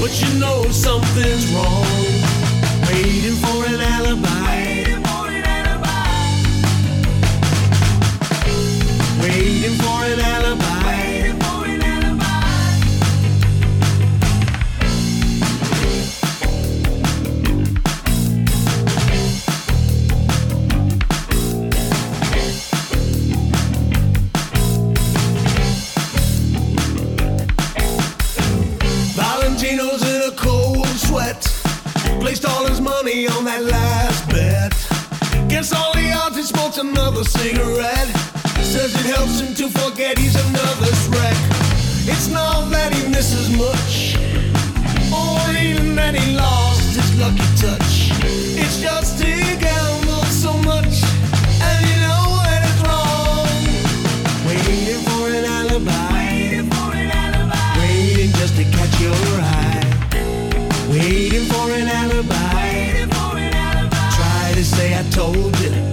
but you know something's wrong. Waiting for an alibi. Waiting for an alibi. Valentino's in a cold sweat. Placed all his money on that last bet. Against all the odds, he smokes another cigarette. Says it helps him to forget he's another wreck. It's not that he misses much, or even that he lost his lucky touch. It's just he gambles so much, and you know that it's wrong. Waiting for an alibi. Waiting just to catch your eye. Waiting for an alibi. Try to say I told you.